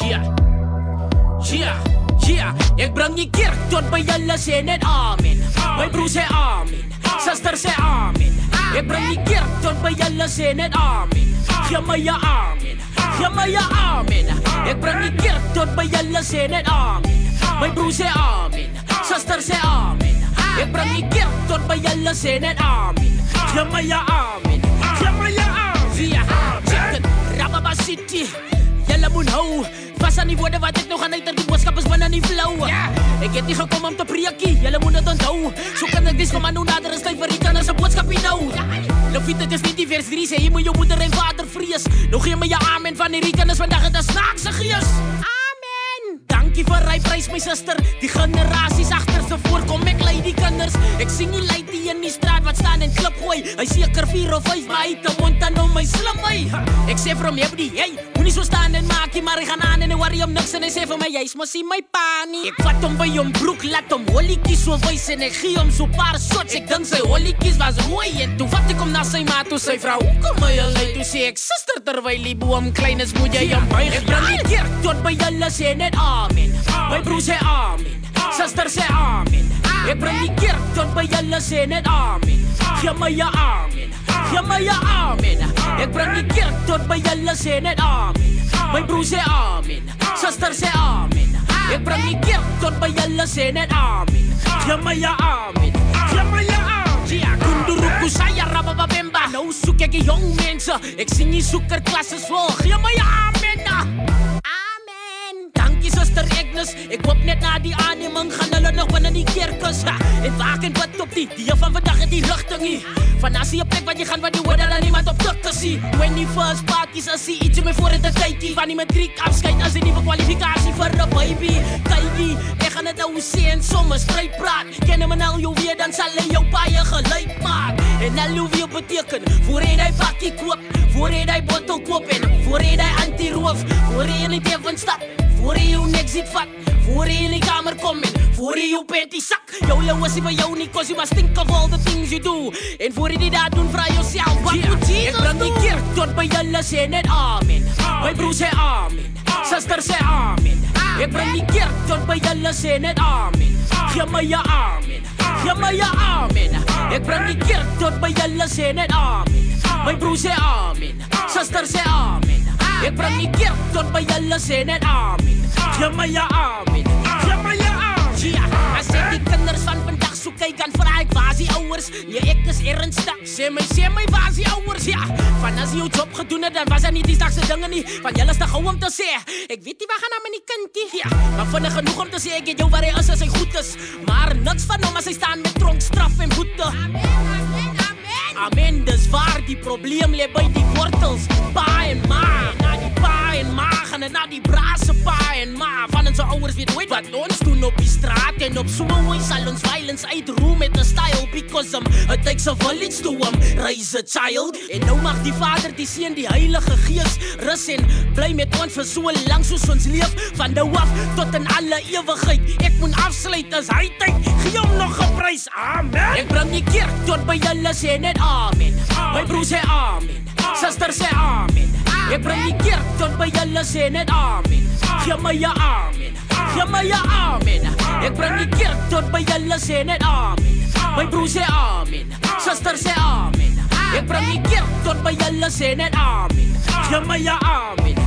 Ek bring die kerk tot by julle, sê net amen. My broer sê amen, suster sê amen. Ek bring die kerk tot by julle, sê net amen. Gee my ja amen, gee my ja amen. Ek bring die kerk tot by julle, sê net amen. My broer sê amen, suster sê amen. Ek bring die kerk tot by julle, sê net amen. Gee my ja amen, gee my ja amen. Check it, Rababa City. Julle moet hou vas aan die woorde wat ek nog aan uit die boodskap is binne die flow. Ek het nie gekom om te preekie, julle moet dit onthou. So kan ek dis van my nou nader is tyd vir die kinders se boodskap hier nou. Lofie, dit is nie die vers 3 sê jy moet jou moeder en vader vrees. Nog gee my ja amen van hierdie kinders vandag het 'n snaakse gees. Amen. Dankie vir hy prys my suster. Die generasies agter se voorkom ek lei die kinders. Ek sien nie lei die in die straat wat staan en klip gooi. Hy seker 4 of 5 maar hy te mond dan om my slim my. Ek sê vir hom hebdi, hey, moenie so staan en maak nie, maar hy gaan aan en hy worry om niks en hy sê vir my jy's mos nie my pa nie. Ek vat hom by hom broek, laat hom holletjies so wys en ek gee hom so paar shots. Ek dink sy holletjies was rooi en toe vat ek hom na sy ma toe sy vrou. Kom my lei toe sê ek suster terwyl die boom klein is moet jy hom buig. Ek bring die kerk tot by julle, sê net amen. My broer sê amen, suster sê amen. Ek bring die kerk tot by julle, sê net amen. Gee my ja amen, gee my ja amen. Ek bring die kerk tot by julle, sê net amen. My broer sê amen, suster sê amen. Ek bring die kerk tot by julle, sê net amen. Gee my ja amen, gee my ja amen. Kunduruku saya rabababemba. Nou soek ek die jong mense, ek sien nie soeker klasses vol. Gee my ja amen. Sister Agnes, ek hoop net na die aanneming gaan hulle nog binne die kerk is. En waak en wat op die van vandag het die ligting nie. Van as jy 'n plek wat jy gaan wat jy hoor dat niemand op tik te sien. When die first parties as jy iets mee voor in die tydjie. Van die matriek afskeid as 'n nuwe kwalifikasie vir 'n baby. Kykie, ek gaan dit nou sê en sommer stryd praat. Ken hom en al jou weer dan sal hy jou baie gelyk maak. En al jou weer beteken, voor hy die pakkie koop, voor hy die bottel koop en voor hy die anti-roof, voor hy in die teven stap. Voor jy jou nek ziet vat, voor jy in die kamer kom en voor jy jou panty sak. Jou lou is nie vir jou nie, cause you must think of all the things you do. En voor jy die daar doen, vraag jouself, wat moet Jesus doen? Ek bring die kerk tot by julle, sê net amen. My broer sê amen, suster sê amen. Ek bring die kerk tot by julle, sê net amen. Gee my ja amen, gee my ja amen. Ek bring die kerk tot by julle, sê net amen. My broer sê amen, suster sê amen. Ek bring die kerk tot by julle, sê net amen. Gee my ja amen, gee my ja amen. As ek die kinders van vandag so kyk en vraag ek waar is die ouers? Nee, ek is ernstig, sê my waar is die ouers? Ja, van as jy jou job gedoen het, dan was daar nie die dagse dinge nie. Van julle is te gou om te sê, ek weet nie waar gaan aan met die kindie. Ja, maar vinnig genoeg om te sê, ek het jou waar hy is as hy goed is. Maar niks van hom as hy staan met tronkstraf en boete. Amen, amen, amen. Amen, dis waar die probleem lê by die wortels. Pa en ma, na die pa en ma gaan en na die braase pa en ma. Van ons ouers weet nooit wat ons doen op die straat en op sommige sal ons violence uitroem met 'n style because it takes a village to raise a child. En nou mag die Vader, die Seun, die Heilige Gees rus en bly met ons vir so lank soos ons leef, van nou af tot in alle ewigheid. Ek moet afsluit as hy tyd, gee hom nog 'n prys. Amen. Ek bring die kerk tot by julle, sê net amen. My broer sê amen, suster sê amen. Ek bring die kerk tot by julle, sê net amen. Gee my ja amen, gee my ja amen. Ek bring die kerk tot by julle, sê net amen. My broer sê amen, suster sê amen. Ek bring die kerk tot by julle, sê net amen. Gee my ja amen,